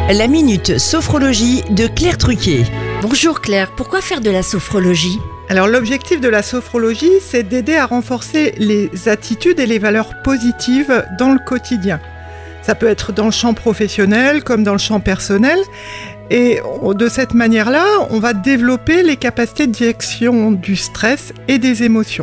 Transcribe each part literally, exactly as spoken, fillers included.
La Minute Sophrologie de Claire Truquet. Bonjour Claire, pourquoi faire de la sophrologie ? Alors l'objectif de la sophrologie, c'est d'aider à renforcer les attitudes et les valeurs positives dans le quotidien. Ça peut être dans le champ professionnel comme dans le champ personnel. Et de cette manière-là, on va développer les capacités de gestion du stress et des émotions.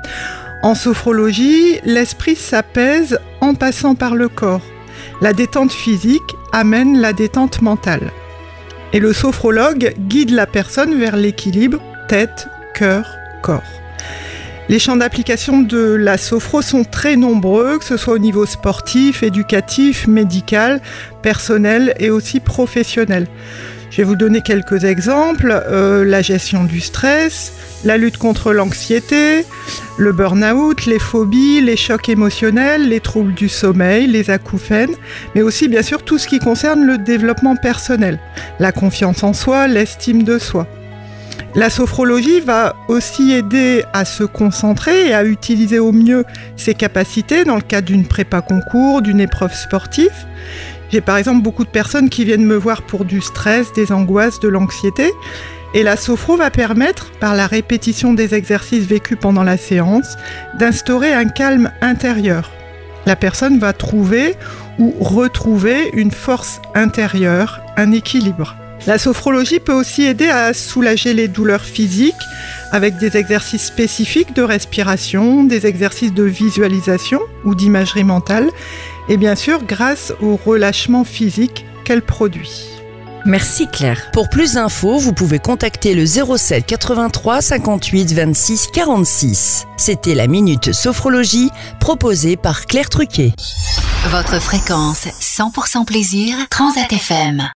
En sophrologie, l'esprit s'apaise en passant par le corps. La détente physique amène la détente mentale. Et le sophrologue guide la personne vers l'équilibre tête, cœur, corps. Les champs d'application de la sophro sont très nombreux, que ce soit au niveau sportif, éducatif, médical, personnel et aussi professionnel. Je vais vous donner quelques exemples. Euh, la gestion du stress, la lutte contre l'anxiété, le burn-out, les phobies, les chocs émotionnels, les troubles du sommeil, les acouphènes, mais aussi bien sûr tout ce qui concerne le développement personnel, la confiance en soi, l'estime de soi. La sophrologie va aussi aider à se concentrer et à utiliser au mieux ses capacités dans le cadre d'une prépa concours, d'une épreuve sportive. J'ai par exemple beaucoup de personnes qui viennent me voir pour du stress, des angoisses, de l'anxiété. Et la sophro va permettre, par la répétition des exercices vécus pendant la séance, d'instaurer un calme intérieur. La personne va trouver ou retrouver une force intérieure, un équilibre. La sophrologie peut aussi aider à soulager les douleurs physiques avec des exercices spécifiques de respiration, des exercices de visualisation ou d'imagerie mentale et bien sûr grâce au relâchement physique qu'elle produit. Merci Claire. Pour plus d'infos, vous pouvez contacter le zéro sept quatre-vingt-trois cinquante-huit vingt-six quarante-six. C'était la Minute Sophrologie proposée par Claire Truquet. Votre fréquence cent pour cent plaisir, Transat F M.